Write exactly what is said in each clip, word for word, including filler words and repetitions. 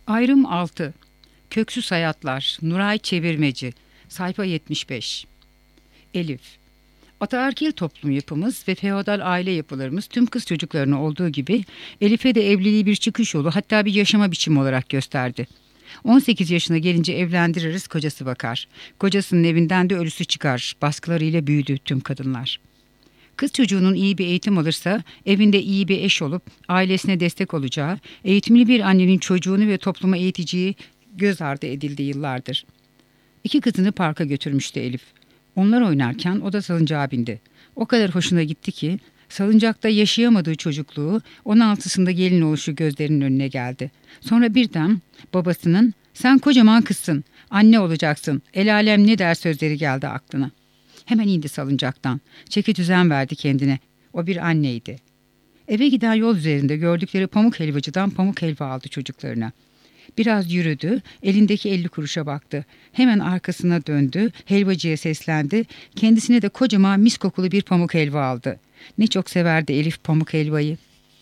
Ayrım altı. Köksüz Hayatlar. Nuray Çevirmeci. Sayfa yetmiş beş. Elif. Ataerkil toplum yapımız ve feodal aile yapılarımız tüm kız çocuklarına olduğu gibi Elif'e de evliliği bir çıkış yolu, hatta bir yaşama biçimi olarak gösterdi. on sekiz yaşına gelince evlendiririz, kocası bakar. Kocasının evinden de ölüsü çıkar. Baskılarıyla büyüdü tüm kadınlar. Kız çocuğunun iyi bir eğitim alırsa evinde iyi bir eş olup ailesine destek olacağı, eğitimli bir annenin çocuğunu ve topluma eğiteceği göz ardı edildi yıllardır. İki kızını parka götürmüştü Elif. Onlar oynarken o da salıncağa bindi. O kadar hoşuna gitti ki salıncakta yaşayamadığı çocukluğu, on altısında gelin oluşu gözlerinin önüne geldi. Sonra birden babasının "Sen kocaman kızsın, anne olacaksın, el alem ne der" sözleri geldi aklına. Hemen indi salıncaktan. Çeki düzen verdi kendine. O bir anneydi. Eve giden yol üzerinde gördükleri pamuk helvacıdan pamuk helva aldı çocuklarına. Biraz yürüdü, elindeki elli kuruşa baktı. Hemen arkasına döndü, helvacıya seslendi. Kendisine de kocaman mis kokulu bir pamuk helva aldı. Ne çok severdi Elif pamuk helvayı.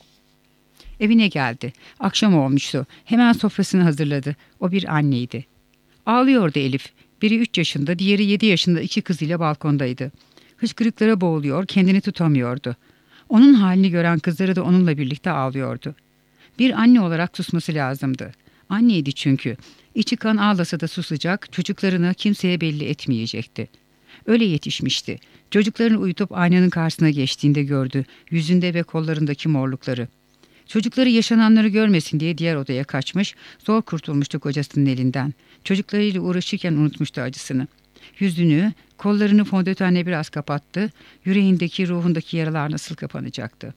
Evine geldi. Akşam olmuştu. Hemen sofrasını hazırladı. O bir anneydi. Ağlıyordu Elif. Biri üç yaşında, diğeri yedi yaşında iki kızıyla balkondaydı. Hıçkırıklara boğuluyor, kendini tutamıyordu. Onun halini gören kızları da onunla birlikte ağlıyordu. Bir anne olarak susması lazımdı. Anneydi çünkü. İçi kan ağlasa da susacak, çocuklarını kimseye belli etmeyecekti. Öyle yetişmişti. Çocuklarını uyutup aynanın karşısına geçtiğinde gördü yüzünde ve kollarındaki morlukları. Çocukları yaşananları görmesin diye diğer odaya kaçmış, zor kurtulmuştu kocasının elinden. Çocuklarıyla uğraşırken unutmuştu acısını. Yüzünü, kollarını fondötenle biraz kapattı, yüreğindeki, ruhundaki yaralar nasıl kapanacaktı?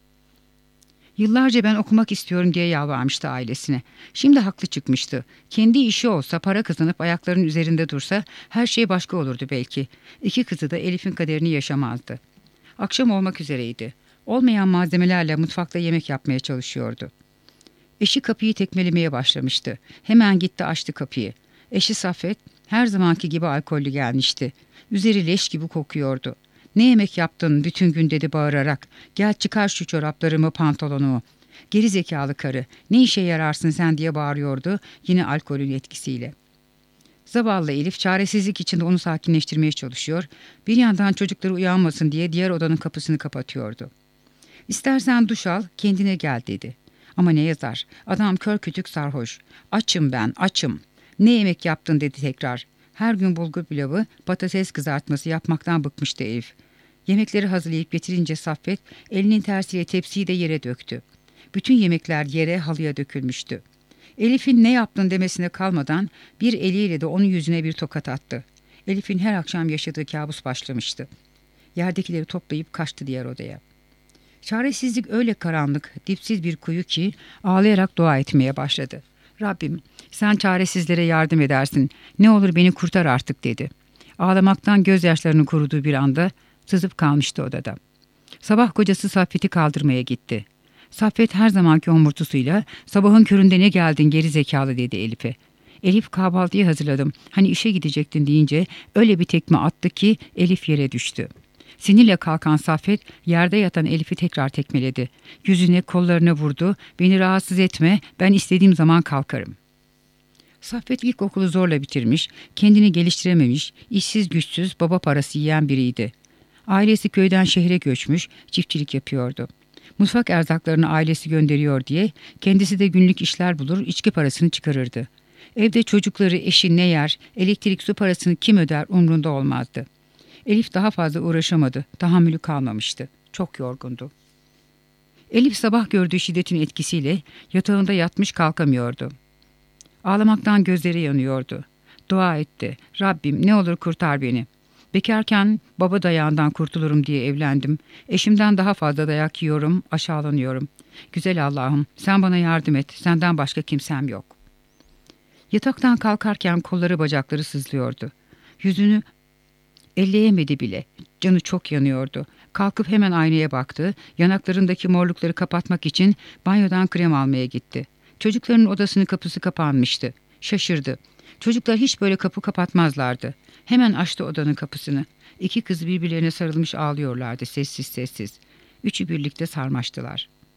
Yıllarca ben okumak istiyorum diye yalvarmıştı ailesine. Şimdi haklı çıkmıştı. Kendi işi olsa, para kazanıp ayaklarının üzerinde dursa her şey başka olurdu belki. İki kızı da Elif'in kaderini yaşamazdı. Akşam olmak üzereydi. Olmayan malzemelerle mutfakta yemek yapmaya çalışıyordu. Eşi kapıyı tekmelemeye başlamıştı. Hemen gitti açtı kapıyı. Eşi Saffet her zamanki gibi alkollü gelmişti. Üzeri leş gibi kokuyordu. "Ne yemek yaptın bütün gün?" dedi bağırarak. "Gel çıkar şu çoraplarımı, pantolonumu." "Geri zekalı karı, ne işe yararsın sen?" diye bağırıyordu yine alkolün etkisiyle. Zavallı Elif çaresizlik içinde onu sakinleştirmeye çalışıyor. Bir yandan çocukları uyanmasın diye diğer odanın kapısını kapatıyordu. "İstersen duş al, kendine gel" dedi. Ama ne yazar, adam kör kütük sarhoş. "Açım ben, açım." "Ne yemek yaptın?" dedi tekrar. Her gün bulgur pilavı, patates kızartması yapmaktan bıkmıştı Elif. Yemekleri hazırlayıp getirince Saffet elinin tersiyle tepsiyi de yere döktü. Bütün yemekler yere, halıya dökülmüştü. Elif'in "ne yaptın" demesine kalmadan bir eliyle de onun yüzüne bir tokat attı. Elif'in her akşam yaşadığı kabus başlamıştı. Yerdekileri toplayıp kaçtı diğer odaya. Çaresizlik öyle karanlık, dipsiz bir kuyu ki ağlayarak dua etmeye başladı. "Rabbim, sen çaresizlere yardım edersin. Ne olur beni kurtar artık" dedi. Ağlamaktan gözyaşlarının kuruduğu bir anda sızıp kalmıştı odada. Sabah kocası Saffet'i kaldırmaya gitti. Saffet her zamanki homurtusuyla "Sabahın köründe ne geldin geri zekalı" dedi Elif'e. Elif "Kahvaltıyı hazırladım, hani işe gidecektin" deyince öyle bir tekme attı ki Elif yere düştü. Sinirle kalkan Saffet yerde yatan Elif'i tekrar tekmeledi. Yüzüne, kollarına vurdu. "Beni rahatsız etme, ben istediğim zaman kalkarım." Saffet ilkokulu zorla bitirmiş, kendini geliştirememiş, işsiz güçsüz, baba parası yiyen biriydi. Ailesi köyden şehre göçmüş, çiftçilik yapıyordu. Mutfak erzaklarını ailesi gönderiyor diye kendisi de günlük işler bulur, içki parasını çıkarırdı. Evde çocukları, eşi ne yer, elektrik su parasını kim öder umrunda olmazdı. Elif daha fazla uğraşamadı, tahammülü kalmamıştı. Çok yorgundu. Elif sabah gördüğü şiddetin etkisiyle yatağında yatmış kalkamıyordu. Ağlamaktan gözleri yanıyordu. Dua etti. "Rabbim, ne olur kurtar beni. Bekarken baba dayağından kurtulurum diye evlendim. Eşimden daha fazla dayak yiyorum, aşağılanıyorum. Güzel Allah'ım, sen bana yardım et, senden başka kimsem yok." Yataktan kalkarken kolları bacakları sızlıyordu. Yüzünü elleyemedi bile. Canı çok yanıyordu. Kalkıp hemen aynaya baktı. Yanaklarındaki morlukları kapatmak için banyodan krem almaya gitti. Çocukların odasının kapısı kapanmıştı. Şaşırdı. Çocuklar hiç böyle kapı kapatmazlardı. Hemen açtı odanın kapısını. İki kız birbirlerine sarılmış ağlıyorlardı sessiz sessiz. Üçü birlikte sarmaştılar.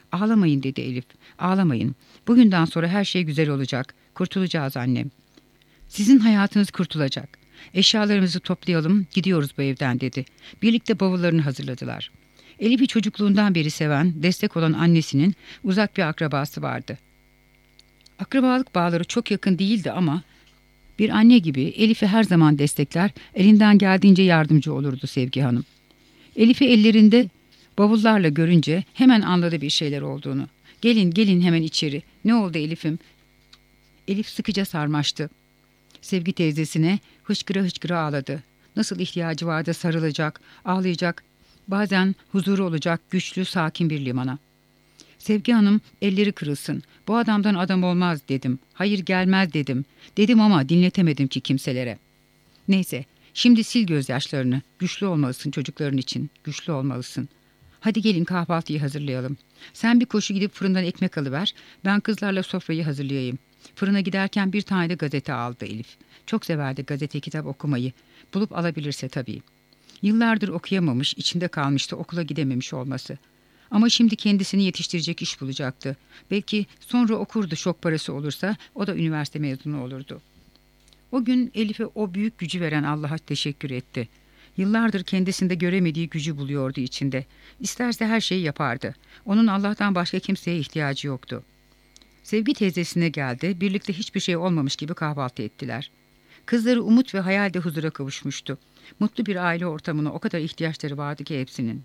Ağlamayın dedi Elif. Ağlamayın. Bugünden sonra her şey güzel olacak. Kurtulacağız annem. Sizin hayatınız kurtulacak. Eşyalarımızı toplayalım, gidiyoruz bu evden dedi. Birlikte bavullarını hazırladılar. Elif'i çocukluğundan beri seven, destek olan annesinin uzak bir akrabası vardı. Akrabalık bağları çok yakın değildi ama bir anne gibi Elif'i her zaman destekler, elinden geldiğince yardımcı olurdu Sevgi Hanım. Elif'i ellerinde bavullarla görünce hemen anladı bir şeyler olduğunu. Gelin gelin hemen içeri. Ne oldu Elif'im? Elif sıkıca sarmaştı. Sevgi teyzesine hıçkıra hıçkıra ağladı. Nasıl ihtiyacı vardı sarılacak, ağlayacak, bazen huzuru olacak güçlü, sakin bir limana. Sevgi Hanım elleri kırılsın. Bu adamdan adam olmaz dedim. Hayır gelmez dedim. Dedim ama dinletemedim ki kimselere. Neyse şimdi sil gözyaşlarını. Güçlü olmalısın çocukların için. Güçlü olmalısın. Hadi gelin kahvaltıyı hazırlayalım. Sen bir koşu gidip fırından ekmek alıver. Ben kızlarla sofrayı hazırlayayım. Fırına giderken bir tane de gazete aldı Elif. Çok severdi gazete kitap okumayı. Bulup alabilirse tabii. Yıllardır okuyamamış, içinde kalmıştı okula gidememiş olması. Ama şimdi kendisini yetiştirecek iş bulacaktı. Belki sonra okurdu çok parası olursa, o da üniversite mezunu olurdu. O gün Elif'e o büyük gücü veren Allah'a teşekkür etti. Yıllardır kendisinde göremediği gücü buluyordu içinde. İsterse her şeyi yapardı. Onun Allah'tan başka kimseye ihtiyacı yoktu. Sevgi teyzesine geldi, birlikte hiçbir şey olmamış gibi kahvaltı ettiler. Kızları umut ve hayalde huzura kavuşmuştu. Mutlu bir aile ortamına o kadar ihtiyaçları vardı ki hepsinin.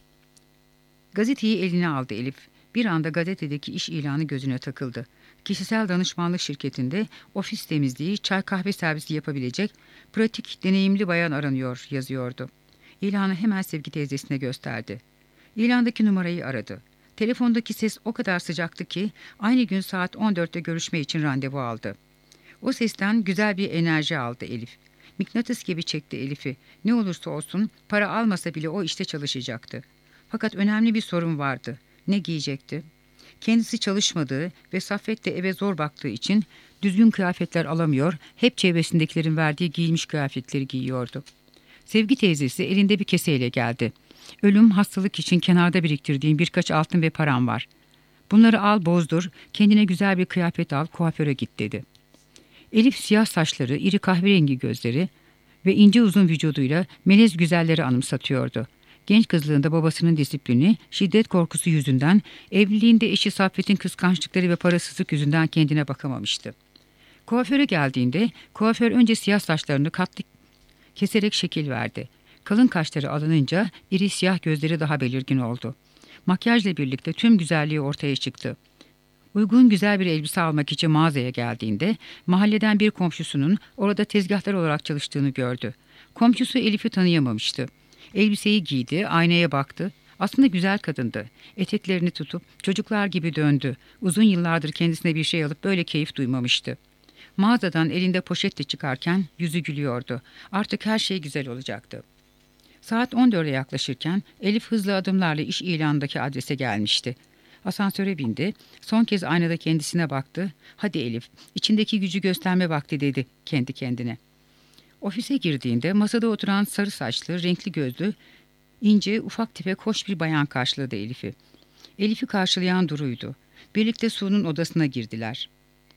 Gazeteyi eline aldı Elif. Bir anda gazetedeki iş ilanı gözüne takıldı. Kişisel danışmanlık şirketinde ofis temizliği, çay kahve servisi yapabilecek pratik, deneyimli bayan aranıyor yazıyordu. İlanı hemen Sevgi teyzesine gösterdi. İlandaki numarayı aradı. Telefondaki ses o kadar sıcaktı ki aynı gün saat on dörtte görüşme için randevu aldı. O sesten güzel bir enerji aldı Elif. Mıknatıs gibi çekti Elif'i. Ne olursa olsun para almasa bile o işte çalışacaktı. Fakat önemli bir sorun vardı. Ne giyecekti? Kendisi çalışmadığı ve Saffet de eve zor baktığı için düzgün kıyafetler alamıyor, hep çevresindekilerin verdiği giyilmiş kıyafetleri giyiyordu. Sevgi teyzesi elinde bir keseyle geldi. Ölüm, hastalık için kenarda biriktirdiğin birkaç altın ve param var. Bunları al bozdur, kendine güzel bir kıyafet al, kuaföre git dedi. Elif siyah saçları, iri kahverengi gözleri ve ince uzun vücuduyla melez güzelleri anımsatıyordu. Genç kızlığında babasının disiplini, şiddet korkusu yüzünden, evliliğinde eşi Saffet'in kıskançlıkları ve parasızlık yüzünden kendine bakamamıştı. Kuaföre geldiğinde kuaför önce siyah saçlarını katlı keserek şekil verdi. Kalın kaşları alınınca iri siyah gözleri daha belirgin oldu. Makyajla birlikte tüm güzelliği ortaya çıktı. Uygun güzel bir elbise almak için mağazaya geldiğinde mahalleden bir komşusunun orada tezgahtar olarak çalıştığını gördü. Komşusu Elif'i tanıyamamıştı. Elbiseyi giydi, aynaya baktı. Aslında güzel kadındı. Eteklerini tutup çocuklar gibi döndü. Uzun yıllardır kendisine bir şey alıp böyle keyif duymamıştı. Mağazadan elinde poşetle çıkarken yüzü gülüyordu. Artık her şey güzel olacaktı. Saat on dörde yaklaşırken Elif hızlı adımlarla iş ilanındaki adrese gelmişti. Asansöre bindi. Son kez aynada kendisine baktı. Hadi Elif, içindeki gücü gösterme vakti dedi kendi kendine. Ofise girdiğinde masada oturan sarı saçlı, renkli gözlü, ince, ufak tefek hoş bir bayan karşıladı Elif'i. Elif'i karşılayan Duru'ydu. Birlikte Su'nun odasına girdiler.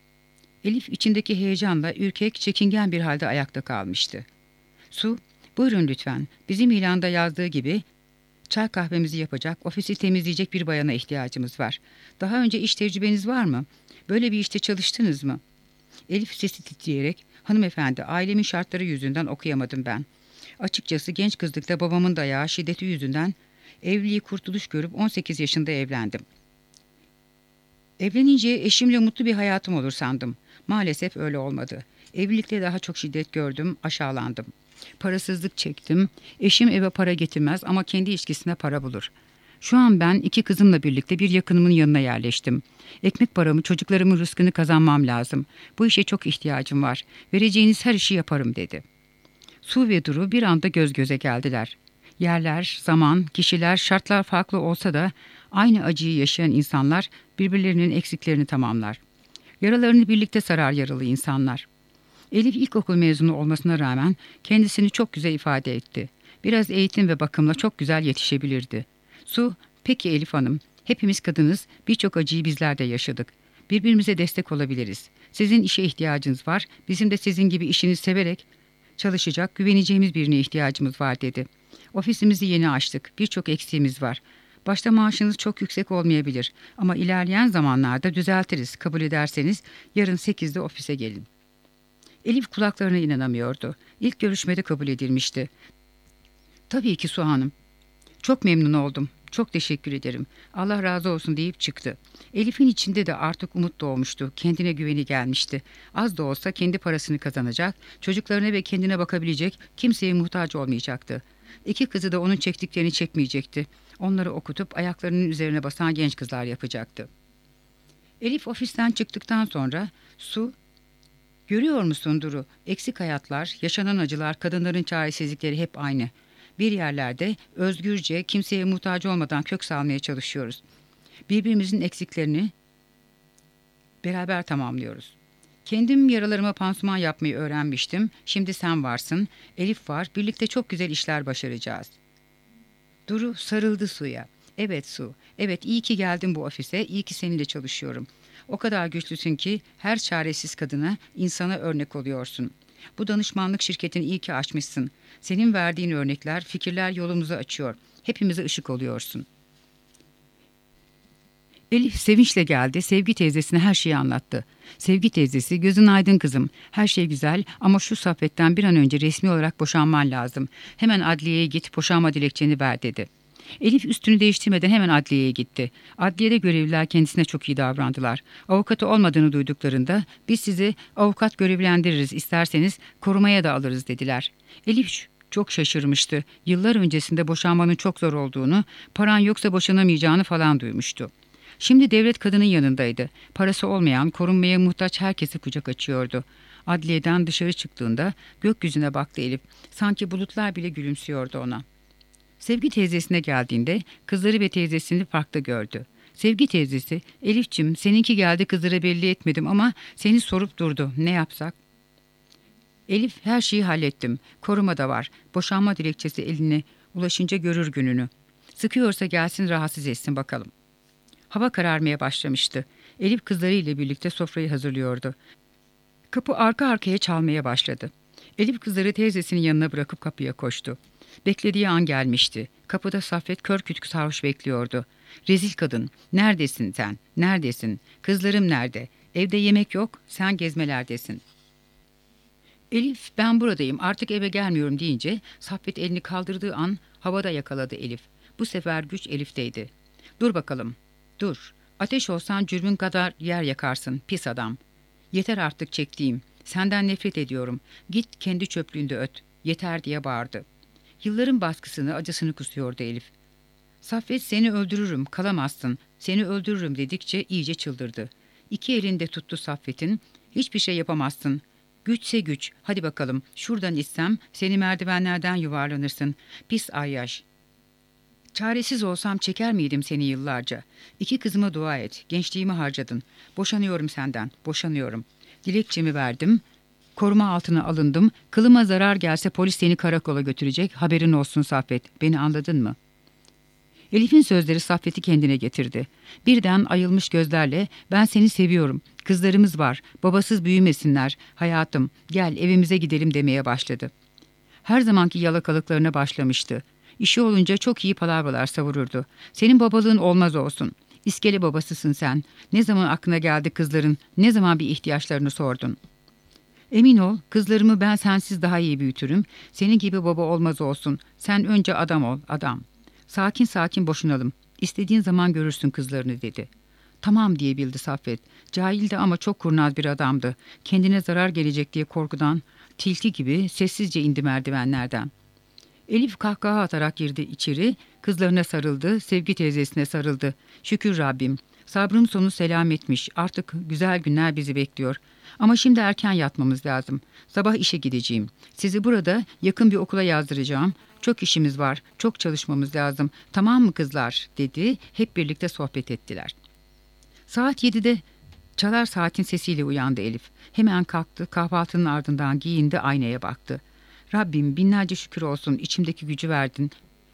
Elif içindeki heyecanla ürkek, çekingen bir halde ayakta kalmıştı. Su, buyurun lütfen, bizim ilanda yazdığı gibi çay kahvemizi yapacak, ofisi temizleyecek bir bayana ihtiyacımız var. Daha önce iş tecrübeniz var mı? Böyle bir işte çalıştınız mı? Elif sesi titreyerek, hanımefendi, ailemin şartları yüzünden okuyamadım ben. Açıkçası genç kızlıkta babamın dayağı, şiddeti yüzünden evliliği kurtuluş görüp on sekiz yaşında evlendim. Evlenince eşimle mutlu bir hayatım olur sandım. Maalesef öyle olmadı. Evlilikte daha çok şiddet gördüm, aşağılandım. Parasızlık çektim. Eşim eve para getirmez ama kendi ilişkisine para bulur. Şu an ben iki kızımla birlikte bir yakınımın yanına yerleştim. Ekmek paramı, çocuklarımın rızkını kazanmam lazım. Bu işe çok ihtiyacım var. Vereceğiniz her işi yaparım dedi. Su ve Duru bir anda göz göze geldiler. Yerler, zaman, kişiler, şartlar farklı olsa da aynı acıyı yaşayan insanlar birbirlerinin eksiklerini tamamlar. Yaralarını birlikte sarar yaralı insanlar. Elif ilkokul mezunu olmasına rağmen kendisini çok güzel ifade etti. Biraz eğitim ve bakımla çok güzel yetişebilirdi. Su, peki Elif Hanım, Hepimiz kadınız, birçok acıyı bizler de yaşadık. Birbirimize destek olabiliriz. Sizin işe ihtiyacınız var, bizim de sizin gibi işini severek çalışacak, güveneceğimiz birine ihtiyacımız var dedi. Ofisimizi yeni açtık, birçok eksiğimiz var. Başta maaşınız çok yüksek olmayabilir ama ilerleyen zamanlarda düzeltiriz. Kabul ederseniz yarın sekizde ofise gelin. Elif kulaklarına inanamıyordu. İlk görüşmede kabul edilmişti. Tabii ki Su Hanım. Çok memnun oldum. Çok teşekkür ederim. Allah razı olsun deyip çıktı. Elif'in içinde de artık umut doğmuştu. Kendine güveni gelmişti. Az da olsa kendi parasını kazanacak, çocuklarına ve kendine bakabilecek, kimseye muhtaç olmayacaktı. İki kızı da onun çektiklerini çekmeyecekti. Onları okutup ayaklarının üzerine basan genç kızlar yapacaktı. Elif ofisten çıktıktan sonra Su, "Görüyor musun Duru? Eksik hayatlar, yaşanan acılar, kadınların çaresizlikleri hep aynı. Bir yerlerde özgürce, kimseye muhtaç olmadan kök salmaya çalışıyoruz. Birbirimizin eksiklerini beraber tamamlıyoruz. Kendim yaralarıma pansuman yapmayı öğrenmiştim. Şimdi sen varsın, Elif var, birlikte çok güzel işler başaracağız." Duru sarıldı Su'ya. "Evet Su, evet iyi ki geldin bu ofise, iyi ki seninle çalışıyorum. O kadar güçlüsün ki her çaresiz kadına, insana örnek oluyorsun. Bu danışmanlık şirketini iyi ki açmışsın. Senin verdiğin örnekler, fikirler yolumuzu açıyor. Hepimize ışık oluyorsun." Elif sevinçle geldi, Sevgi teyzesine her şeyi anlattı. Sevgi teyzesi, "Gözün aydın kızım, her şey güzel ama şu Saffet'ten bir an önce resmi olarak boşanman lazım. Hemen adliyeye git, boşanma dilekçeni ver," dedi. Elif üstünü değiştirmeden hemen adliyeye gitti. Adliyede görevliler kendisine çok iyi davrandılar. Avukatı olmadığını duyduklarında, "Biz sizi avukat görevlendiririz, isterseniz korumaya da alırız," dediler. Elif çok şaşırmıştı. Yıllar öncesinde boşanmanın çok zor olduğunu, paran yoksa boşanamayacağını falan duymuştu. Şimdi devlet kadının yanındaydı. Parası olmayan, korunmaya muhtaç herkese kucak açıyordu. Adliyeden dışarı çıktığında gökyüzüne baktı Elif. Sanki bulutlar bile gülümsüyordu ona. Sevgi teyzesine geldiğinde kızları ve teyzesini parkta gördü. Sevgi teyzesi, "Elifçim, seninki geldi, kızlara belli etmedim ama seni sorup durdu. Ne yapsak?" Elif, "Her şeyi hallettim. Koruma da var. Boşanma dilekçesi eline ulaşınca görür gününü. Sıkıyorsa gelsin, rahatsız etsin bakalım." Hava kararmaya başlamıştı. Elif kızlarıyla birlikte sofrayı hazırlıyordu. Kapı arka arkaya çalmaya başladı. Elif kızları teyzesinin yanına bırakıp kapıya koştu. Beklediği an gelmişti. Kapıda Saffet kör kütük sarhoş bekliyordu. "Rezil kadın, neredesin sen? Neredesin? Kızlarım nerede? Evde yemek yok, sen gezmelerdesin." Elif, "Ben buradayım, artık eve gelmiyorum," deyince Saffet elini kaldırdığı an havada yakaladı Elif. Bu sefer güç Elif'teydi. "Dur bakalım, dur. Ateş olsan cürmün kadar yer yakarsın, pis adam. Yeter artık çektiğim. Senden nefret ediyorum. Git kendi çöplüğünde öt. Yeter," diye bağırdı. Yılların baskısını, acısını kusuyordu Elif. Saffet, "Seni öldürürüm, kalamazsın. Seni öldürürüm," dedikçe iyice çıldırdı. İki elinde tuttu Saffet'in. "Hiçbir şey yapamazsın. Güçse güç. Hadi bakalım. Şuradan itsem seni merdivenlerden yuvarlanırsın. Pis ayyaş. Çaresiz olsam çeker miydim seni yıllarca? İki kızıma dua et. Gençliğimi harcadın. Boşanıyorum senden. Boşanıyorum. Dilekçemi verdim. Koruma altına alındım. Kılıma zarar gelse polis seni karakola götürecek. Haberin olsun Saffet. Beni anladın mı?" Elif'in sözleri Saffet'i kendine getirdi. Birden ayılmış gözlerle, "Ben seni seviyorum. Kızlarımız var. Babasız büyümesinler. Hayatım, gel evimize gidelim," demeye başladı. Her zamanki yalakalıklarına başlamıştı. İşi olunca çok iyi palavralar savururdu. "Senin babalığın olmaz olsun. İskele babasısın sen. Ne zaman aklına geldi kızların, ne zaman bir ihtiyaçlarını sordun? Emin ol, kızlarımı ben sensiz daha iyi büyütürüm. Senin gibi baba olmaz olsun. Sen önce adam ol, adam. Sakin sakin boşanalım. İstediğin zaman görürsün kızlarını," dedi. "Tamam," diye bildi Saffet. Cahildi ama çok kurnaz bir adamdı. Kendine zarar gelecek diye korkudan tilki gibi sessizce indi merdivenlerden. Elif kahkaha atarak girdi içeri, kızlarına sarıldı, Sevgi teyzesine sarıldı. "Şükür Rabbim, sabrım sonu selametmiş, artık güzel günler bizi bekliyor. Ama şimdi erken yatmamız lazım. Sabah işe gideceğim. Sizi burada yakın bir okula yazdıracağım. Çok işimiz var, çok çalışmamız lazım. Tamam mı kızlar?" dedi, hep birlikte sohbet ettiler. Saat yedide çalar saatin sesiyle uyandı Elif. Hemen kalktı, kahvaltının ardından giyindi, aynaya baktı. "Rabbim binlerce şükür olsun, içimdeki gücü verdin.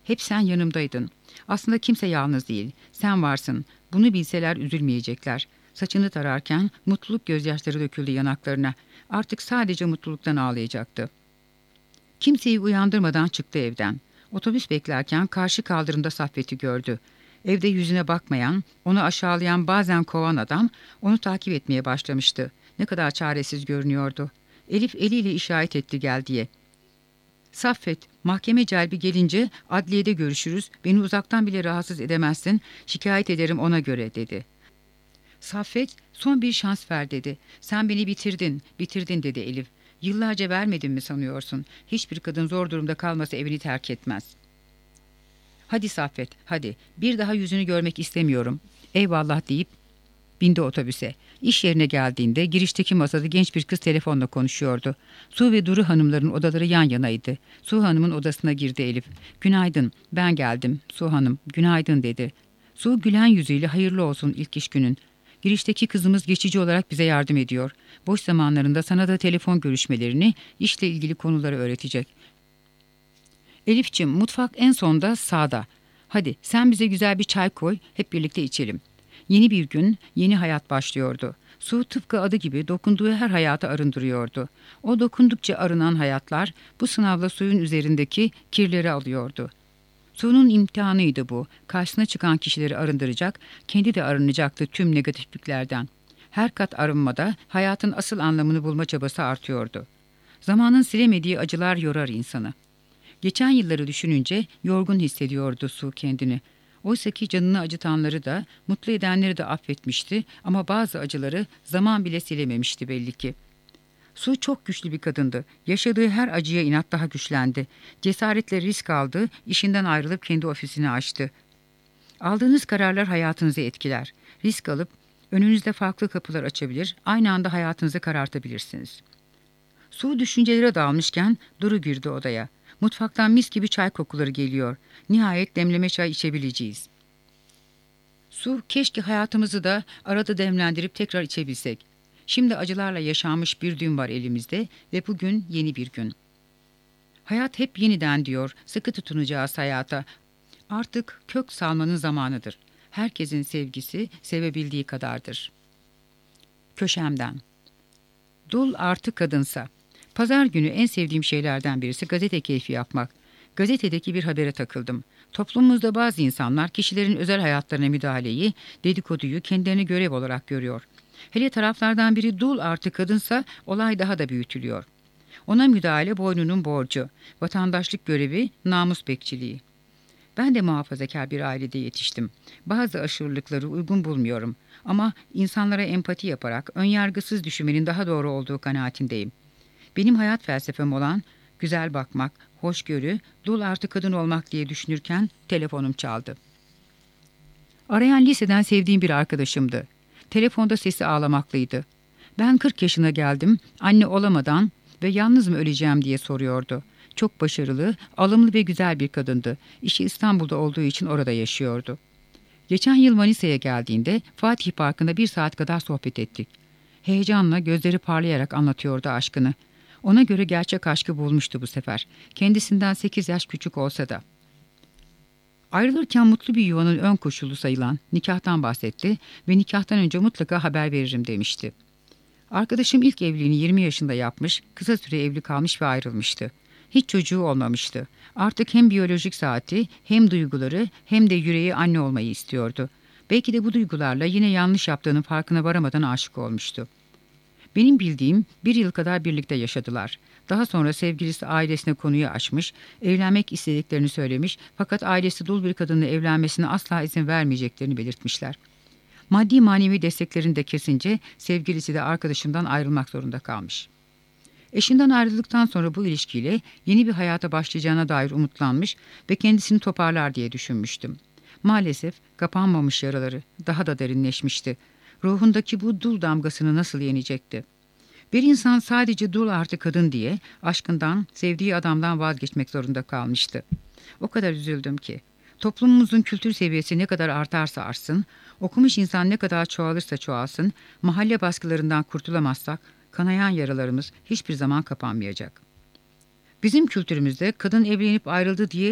Hep sen yanımdaydın. Aslında kimse yalnız değil. Sen varsın. Bunu bilseler üzülmeyecekler. Saçını tararken mutluluk gözyaşları döküldü yanaklarına. Artık sadece mutluluktan ağlayacaktı. Kimseyi uyandırmadan çıktı evden. Otobüs beklerken karşı kaldırımda Saffet'i gördü. Evde yüzüne bakmayan, onu aşağılayan, bazen kovan adam onu takip etmeye başlamıştı. Ne kadar çaresiz görünüyordu. Elif eliyle işaret etti gel diye. Saffet, mahkeme celbi gelince adliyede görüşürüz, beni uzaktan bile rahatsız edemezsin, şikayet ederim ona göre dedi. Saffet, son bir şans ver dedi. Sen beni bitirdin, bitirdin dedi Elif. Yıllarca vermedin mi sanıyorsun? Hiçbir kadın zor durumda kalmasa evini terk etmez. Hadi Saffet, hadi. Bir daha yüzünü görmek istemiyorum. Eyvallah deyip bindi otobüse. İş yerine geldiğinde girişteki masada genç bir kız telefonla konuşuyordu. Su ve Duru hanımların odaları yan yanaydı. Su hanımın odasına girdi Elif. Günaydın, ben geldim. Su hanım, günaydın dedi. Su gülen yüzüyle hayırlı olsun ilk iş günün. Girişteki kızımız geçici olarak bize yardım ediyor. Boş zamanlarında sana da telefon görüşmelerini, işle ilgili konuları öğretecek. Elif'ciğim, mutfak en sonda sağda. Hadi sen bize güzel bir çay koy, hep birlikte içelim. Yeni bir gün, yeni hayat başlıyordu. Su tıpkı adı gibi dokunduğu her hayatı arındırıyordu. O dokundukça arınan hayatlar bu sınavla suyun üzerindeki kirleri alıyordu. Su'nun imtihanıydı bu. Karşısına çıkan kişileri arındıracak, kendi de arınacaktı tüm negatifliklerden. Her kat arınmada hayatın asıl anlamını bulma çabası artıyordu. Zamanın silemediği acılar yorar insanı. Geçen yılları düşününce yorgun hissediyordu Su kendini. Oysa ki canını acıtanları da, mutlu edenleri de affetmişti ama bazı acıları zaman bile silememişti belli ki. Su çok güçlü bir kadındı. Yaşadığı her acıya inat daha güçlendi. Cesaretle risk aldı, işinden ayrılıp kendi ofisini açtı. Aldığınız kararlar hayatınızı etkiler. Risk alıp önünüzde farklı kapılar açabilir, aynı anda hayatınızı karartabilirsiniz. Su düşüncelere dalmışken Duru girdi odaya. Mutfaktan mis gibi çay kokuları geliyor. Nihayet demleme çay içebileceğiz. Su, keşke hayatımızı da arada demlendirip tekrar içebilsek. Şimdi acılarla yaşanmış bir dün var elimizde ve bugün yeni bir gün. Hayat hep yeniden diyor, sıkı tutunacağız hayata. Artık kök salmanın zamanıdır. Herkesin sevgisi sevebildiği kadardır. Köşemden. Dul artı kadınsa. Pazar günü en sevdiğim şeylerden birisi gazete keyfi yapmak. Gazetedeki bir habere takıldım. Toplumumuzda bazı insanlar kişilerin özel hayatlarına müdahaleyi, dedikoduyu kendilerine görev olarak görüyor. Hele taraflardan biri dul artı kadınsa olay daha da büyütülüyor. Ona müdahale boynunun borcu, vatandaşlık görevi, namus bekçiliği. Ben de muhafazakar bir ailede yetiştim. Bazı aşırılıkları uygun bulmuyorum. Ama insanlara empati yaparak önyargısız düşünmenin daha doğru olduğu kanaatindeyim. Benim hayat felsefem olan güzel bakmak, hoşgörü, dul artı kadın olmak diye düşünürken telefonum çaldı. Arayan liseden sevdiğim bir arkadaşımdı. Telefonda sesi ağlamaklıydı. Ben kırk yaşına geldim, anne olamadan ve yalnız mı öleceğim diye soruyordu. Çok başarılı, alımlı ve güzel bir kadındı. İşi İstanbul'da olduğu için orada yaşıyordu. Geçen yıl Manisa'ya geldiğinde Fatih Parkı'nda bir saat kadar sohbet ettik. Heyecanla gözleri parlayarak anlatıyordu aşkını. Ona göre gerçek aşkı bulmuştu bu sefer. Kendisinden sekiz yaş küçük olsa da. Ayrılırken mutlu bir yuvanın ön koşulu sayılan nikahtan bahsetti ve nikahtan önce mutlaka haber veririm demişti. Arkadaşım ilk evliliğini yirmi yaşında yapmış, kısa süre evli kalmış ve ayrılmıştı. Hiç çocuğu olmamıştı. Artık hem biyolojik saati, hem duyguları, hem de yüreği anne olmayı istiyordu. Belki de bu duygularla yine yanlış yaptığının farkına varamadan aşık olmuştu. Benim bildiğim bir yıl kadar birlikte yaşadılar. Daha sonra sevgilisi ailesine konuyu açmış, evlenmek istediklerini söylemiş fakat ailesi dul bir kadınla evlenmesine asla izin vermeyeceklerini belirtmişler. Maddi manevi desteklerini de kesince sevgilisi de arkadaşından ayrılmak zorunda kalmış. Eşinden ayrıldıktan sonra bu ilişkiyle yeni bir hayata başlayacağına dair umutlanmış ve kendisini toparlar diye düşünmüştüm. Maalesef kapanmamış yaraları daha da derinleşmişti. Ruhundaki bu dul damgasını nasıl yenecekti? Bir insan sadece dul artı kadın diye aşkından, sevdiği adamdan vazgeçmek zorunda kalmıştı. O kadar üzüldüm ki. Toplumumuzun kültür seviyesi ne kadar artarsa artsın, okumuş insan ne kadar çoğalırsa çoğalsın, mahalle baskılarından kurtulamazsak, kanayan yaralarımız hiçbir zaman kapanmayacak. Bizim kültürümüzde kadın evlenip ayrıldı diye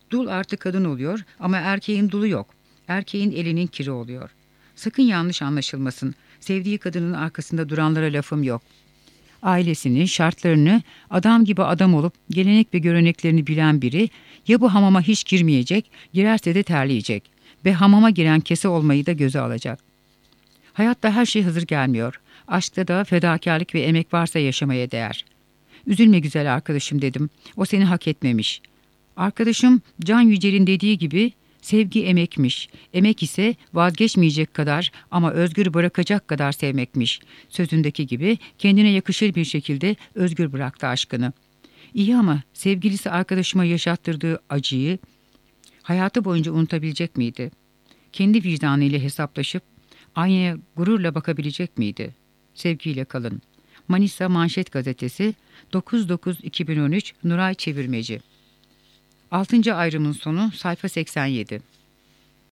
Dul artık kadın oluyor ama erkeğin dulu yok. Erkeğin elinin kiri oluyor. Sakın yanlış anlaşılmasın. Sevdiği kadının arkasında duranlara lafım yok. Ailesini, şartlarını, adam gibi adam olup gelenek ve göreneklerini bilen biri ya bu hamama hiç girmeyecek, girerse de terleyecek ve hamama giren kese olmayı da göze alacak. Hayatta her şey hazır gelmiyor. Aşkta da fedakarlık ve emek varsa yaşamaya değer. Üzülme güzel arkadaşım dedim. O seni hak etmemiş. Arkadaşım Can Yücel'in dediği gibi sevgi emekmiş. Emek ise vazgeçmeyecek kadar ama özgür bırakacak kadar sevmekmiş. Sözündeki gibi kendine yakışır bir şekilde özgür bıraktı aşkını. İyi ama sevgilisi arkadaşıma yaşattırdığı acıyı hayatı boyunca unutabilecek miydi? Kendi vicdanıyla hesaplaşıp aynaya gururla bakabilecek miydi? Sevgiyle kalın. Manisa Manşet Gazetesi dokuz dokuz iki bin on üç Nuray Çevirmeci. Altıncı ayrımın sonu sayfa seksen yedi.